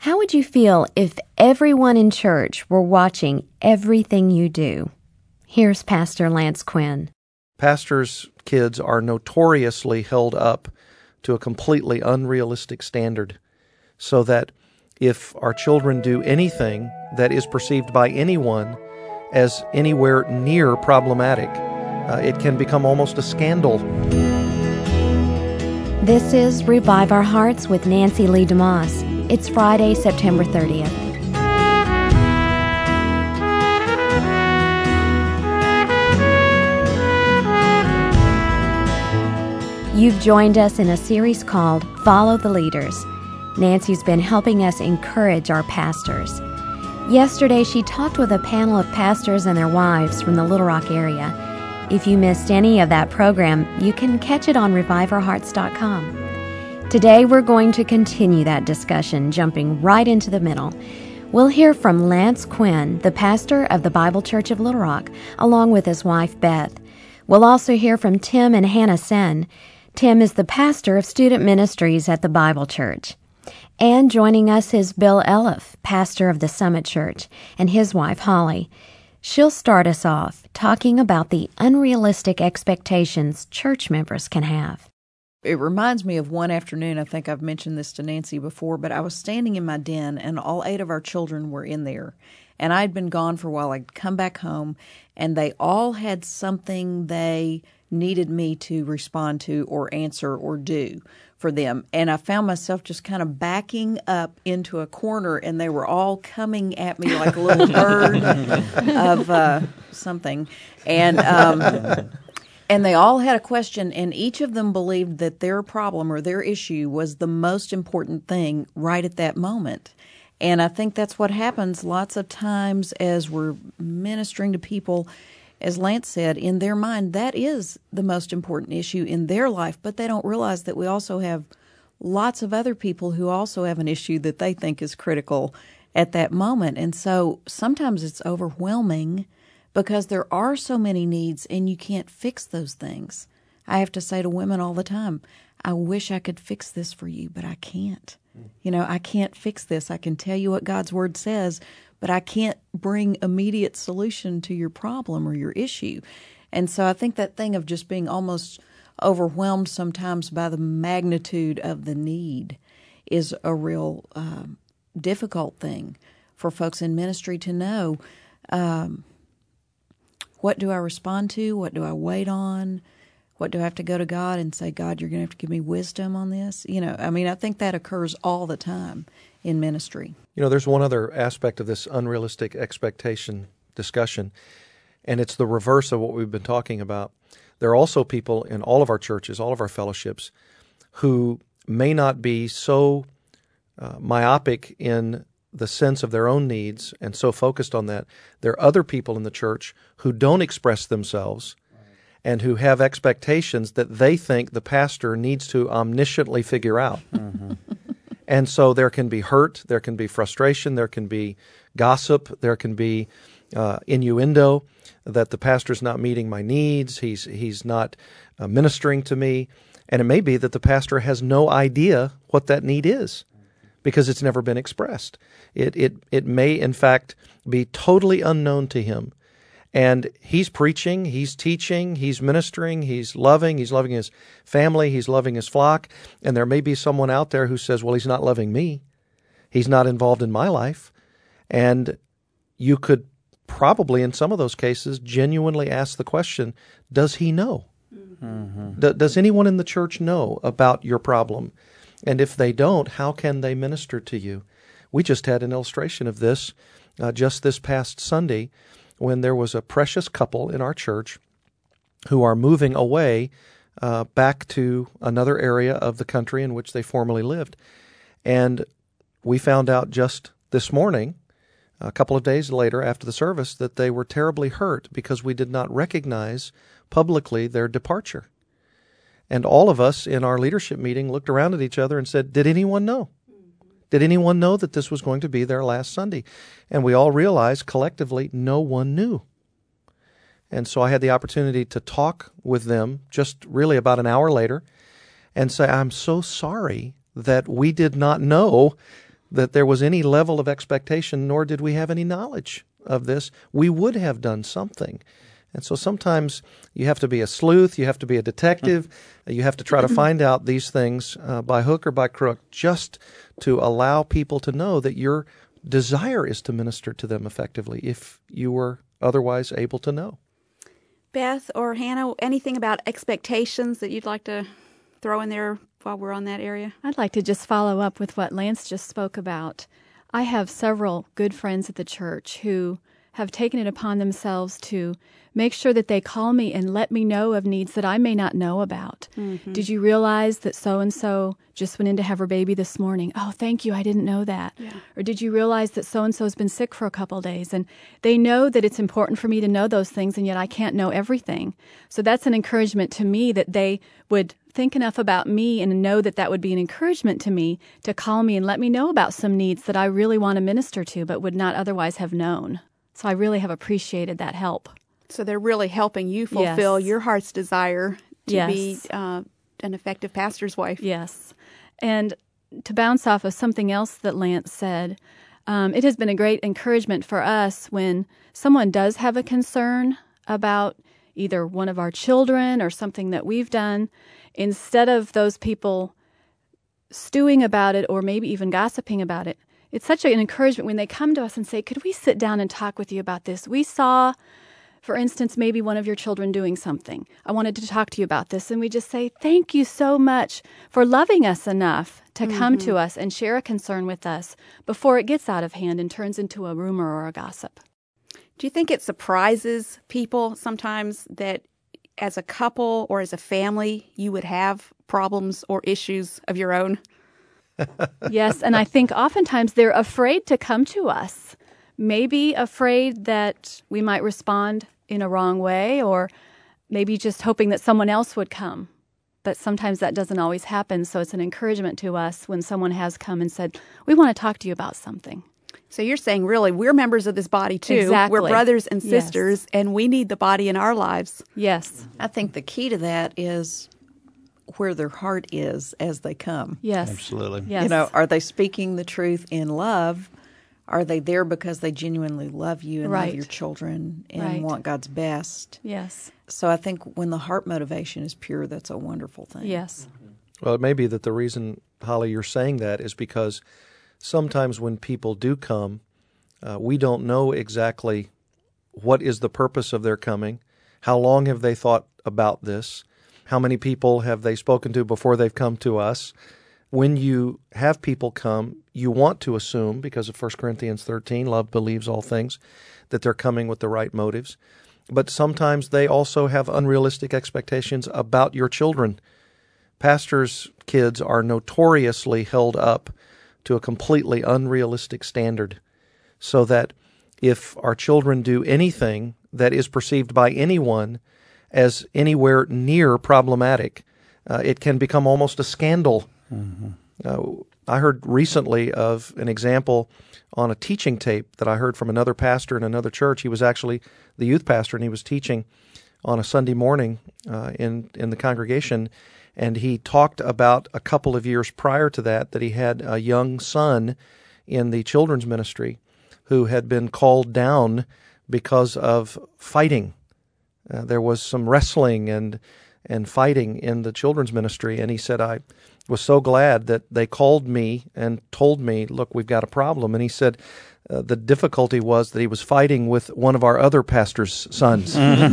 How would you feel if everyone in church were watching everything you do? Here's Pastor Lance Quinn. Pastors' kids are notoriously held up to a completely unrealistic standard, so that if our children do anything that is perceived by anyone as anywhere near problematic, it can become almost a scandal. This is Revive Our Hearts with Nancy Lee DeMoss. It's Friday, September 30th. You've joined us in a series called Follow the Leaders. Nancy's been helping us encourage our pastors. Yesterday, she talked with a panel of pastors and their wives from the Little Rock area. If you missed any of that program, you can catch it on reviveourhearts.com. Today, we're going to continue that discussion, jumping right into the middle. We'll hear from Lance Quinn, the pastor of the Bible Church of Little Rock, along with his wife, Beth. We'll also hear from Tim and Hannah Sen. Tim is the pastor of student ministries at the Bible Church. And joining us is Bill Eliff, pastor of the Summit Church, and his wife, Holly. She'll start us off talking about the unrealistic expectations church members can have. It reminds me of one afternoon, I think I've mentioned this to Nancy before, but I was standing in my den and all 8 of our children were in there. And I'd been gone for a while. I'd come back home and they all had something they needed me to respond to or answer or do for them. And I found myself just kind of backing up into a corner and they were all coming at me like a little herd of something. And they all had a question, and each of them believed that their problem or their issue was the most important thing right at that moment. And I think that's what happens lots of times as we're ministering to people. As Lance said, in their mind, that is the most important issue in their life, but they don't realize that we also have lots of other people who also have an issue that they think is critical at that moment. And so sometimes it's overwhelming because there are so many needs and you can't fix those things. I have to say to women all the time, I wish I could fix this for you, but I can't. You know, I can't fix this. I can tell you what God's Word says, but I can't bring immediate solution to your problem or your issue. And so I think that thing of just being almost overwhelmed sometimes by the magnitude of the need is a real difficult thing for folks in ministry to know. What do I respond to? What do I wait on? What do I have to go to God and say, God, you're going to have to give me wisdom on this? You know, I mean, I think that occurs all the time in ministry. You know, there's one other aspect of this unrealistic expectation discussion, and it's the reverse of what we've been talking about. There are also people in all of our churches, all of our fellowships, who may not be so myopic in the sense of their own needs and so focused on that. There are other people in the church who don't express themselves and who have expectations that they think the pastor needs to omnisciently figure out. Mm-hmm. And so there can be hurt, there can be frustration, there can be gossip, there can be innuendo that the pastor's not meeting my needs, he's not ministering to me, and it may be that the pastor has no idea what that need is because it's never been expressed. It may, in fact, be totally unknown to him. And he's preaching, he's teaching, he's ministering, he's loving his family, he's loving his flock. And there may be someone out there who says, well, he's not loving me. He's not involved in my life. And you could probably, in some of those cases, genuinely ask the question, does he know? Mm-hmm. Does anyone in the church know about your problem? And if they don't, how can they minister to you? We just had an illustration of this just this past Sunday when there was a precious couple in our church who are moving away back to another area of the country in which they formerly lived. And we found out just this morning, a couple of days later after the service, that they were terribly hurt because we did not recognize publicly their departure. And all of us in our leadership meeting looked around at each other and said, did anyone know? Did anyone know that this was going to be their last Sunday? And we all realized collectively no one knew. And so I had the opportunity to talk with them just really about an hour later and say, I'm so sorry that we did not know that there was any level of expectation, nor did we have any knowledge of this, we would have done something. And so sometimes you have to be a sleuth, you have to be a detective, you have to try to find out these things by hook or by crook, just to allow people to know that your desire is to minister to them effectively if you were otherwise able to know. Beth or Hannah, anything about expectations that you'd like to throw in there while we're on that area? I'd like to just follow up with what Lance just spoke about. I have several good friends at the church who have taken it upon themselves to make sure that they call me and let me know of needs that I may not know about. Mm-hmm. Did you realize that so-and-so just went in to have her baby this morning? Oh, thank you, I didn't know that. Yeah. Or did you realize that so-and-so's been sick for a couple of days? And they know that it's important for me to know those things, and yet I can't know everything. So that's an encouragement to me that they would think enough about me and know that that would be an encouragement to me to call me and let me know about some needs that I really want to minister to but would not otherwise have known. So I really have appreciated that help. So they're really helping you fulfill your heart's desire to be an effective pastor's wife. Yes. And to bounce off of something else that Lance said, it has been a great encouragement for us when someone does have a concern about either one of our children or something that we've done, instead of those people stewing about it or maybe even gossiping about it. It's such an encouragement when they come to us and say, could we sit down and talk with you about this? We saw, for instance, maybe one of your children doing something. I wanted to talk to you about this. And we just say, thank you so much for loving us enough to come to us and share a concern with us before it gets out of hand and turns into a rumor or a gossip. Do you think it surprises people sometimes that as a couple or as a family, you would have problems or issues of your own? Yes, and I think oftentimes they're afraid to come to us, maybe afraid that we might respond in a wrong way, or maybe just hoping that someone else would come. But sometimes that doesn't always happen, so it's an encouragement to us when someone has come and said, we want to talk to you about something. So you're saying, really, we're members of this body, too. Exactly. We're brothers and sisters, and we need the body in our lives. Yes. I think the key to that is where their heart is as they come. Yes. Absolutely. Yes. You know, are they speaking the truth in love? Are they there because they genuinely love you and love your children and want God's best? Yes. So I think when the heart motivation is pure, that's a wonderful thing. Yes. Well, it may be that the reason, Holly, you're saying that is because sometimes when people do come, we don't know exactly what is the purpose of their coming, how long have they thought about this, how many people have they spoken to before they've come to us. When you have people come, you want to assume, because of 1 Corinthians 13, love believes all things, that they're coming with the right motives. But sometimes they also have unrealistic expectations about your children. Pastors' kids are notoriously held up to a completely unrealistic standard, so that if our children do anything that is perceived by anyone as anywhere near problematic, it can become almost a scandal. Mm-hmm. I heard recently of an example on a teaching tape that I heard from another pastor in another church. He was actually the youth pastor, and he was teaching on a Sunday morning in the congregation, and he talked about a couple of years prior to that he had a young son in the children's ministry who had been called down because of fighting. There was some wrestling and fighting in the children's ministry, and he said, I was so glad that they called me and told me, look, we've got a problem. And he said the difficulty was that he was fighting with one of our other pastor's sons. And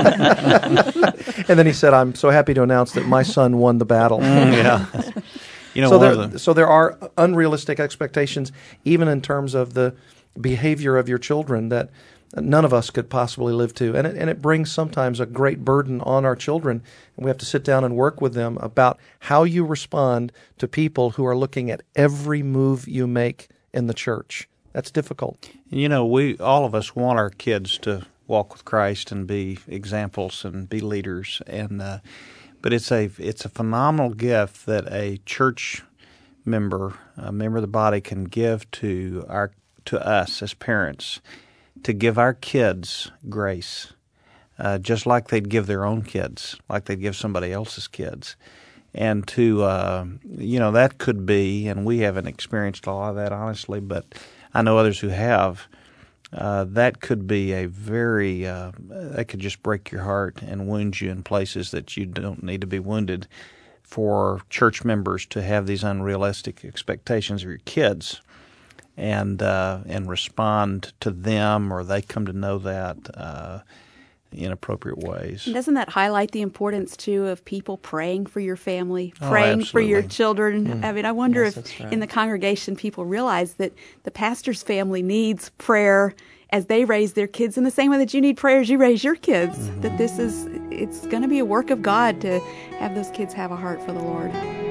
then he said, I'm so happy to announce that my son won the battle. Yeah. You know, so there are unrealistic expectations, even in terms of the behavior of your children, that none of us could possibly live to. And it brings sometimes a great burden on our children. And we have to sit down and work with them about how you respond to people who are looking at every move you make in the church. That's difficult. You know, all of us want our kids to walk with Christ and be examples and be leaders. But it's a phenomenal gift that a church member, a member of the body, can give to us as parents, to give our kids grace, just like they'd give their own kids, like they'd give somebody else's kids. And to, that could be, and we haven't experienced a lot of that, honestly, but I know others who have. That could be that could just break your heart and wound you in places that you don't need to be wounded, for church members to have these unrealistic expectations of your kids and respond to them, or they come to know that in appropriate ways. And doesn't that highlight the importance, too, of people praying for your family, praying for your children? I mean, I wonder if in the congregation people realize that the pastor's family needs prayer as they raise their kids in the same way that you need prayer as you raise your kids, that it's going to be a work of God to have those kids have a heart for the Lord.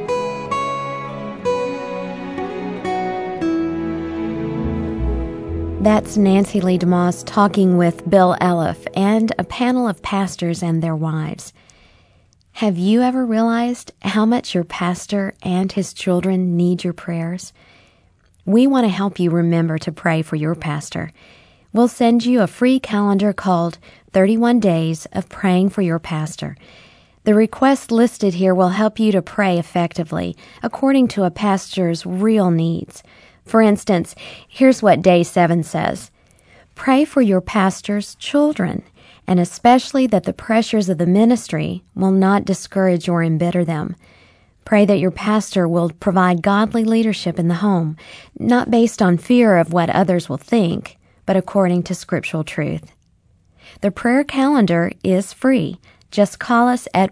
That's Nancy Lee DeMoss talking with Bill Elliff and a panel of pastors and their wives. Have you ever realized how much your pastor and his children need your prayers? We want to help you remember to pray for your pastor. We'll send you a free calendar called 31 Days of Praying for Your Pastor. The requests listed here will help you to pray effectively according to a pastor's real needs. For instance, here's what Day 7 says. Pray for your pastor's children, and especially that the pressures of the ministry will not discourage or embitter them. Pray that your pastor will provide godly leadership in the home, not based on fear of what others will think, but according to scriptural truth. The prayer calendar is free. Just call us at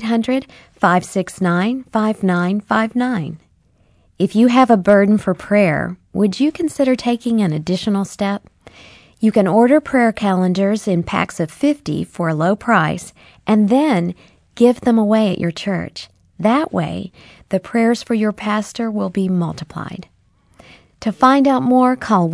1-800-569-5959. If you have a burden for prayer, would you consider taking an additional step? You can order prayer calendars in packs of 50 for a low price and then give them away at your church. That way, the prayers for your pastor will be multiplied. To find out more, call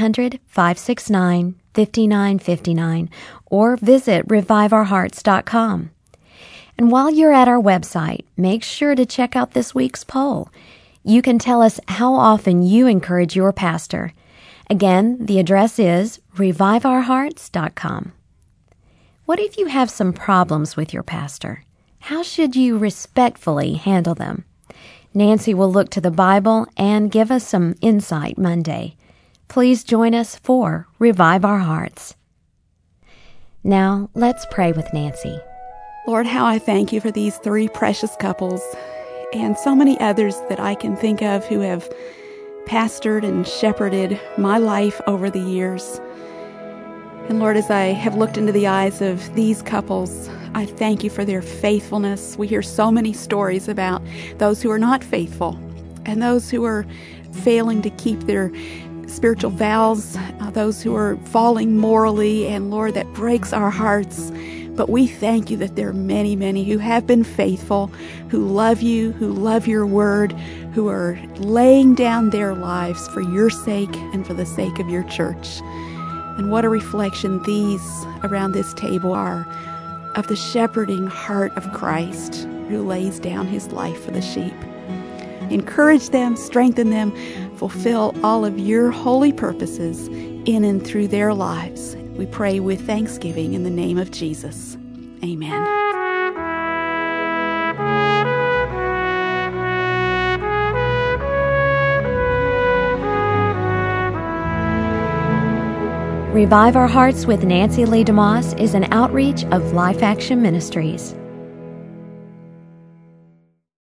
1-800-569-5959 or visit reviveourhearts.com. And while you're at our website, make sure to check out this week's poll. You can tell us how often you encourage your pastor. Again, the address is reviveourhearts.com. What if you have some problems with your pastor? How should you respectfully handle them? Nancy will look to the Bible and give us some insight Monday. Please join us for Revive Our Hearts. Now, let's pray with Nancy. Lord, how I thank you for these three precious couples and so many others that I can think of who have pastored and shepherded my life over the years. And Lord, as I have looked into the eyes of these couples, I thank you for their faithfulness. We hear so many stories about those who are not faithful and those who are failing to keep their spiritual vows, those who are falling morally, and Lord, that breaks our hearts. But we thank you that there are many, many who have been faithful, who love you, who love your word, who are laying down their lives for your sake and for the sake of your church. And what a reflection these around this table are of the shepherding heart of Christ who lays down his life for the sheep. Encourage them, strengthen them, fulfill all of your holy purposes in and through their lives. We pray with thanksgiving in the name of Jesus. Amen. Revive Our Hearts with Nancy Lee DeMoss is an outreach of Life Action Ministries.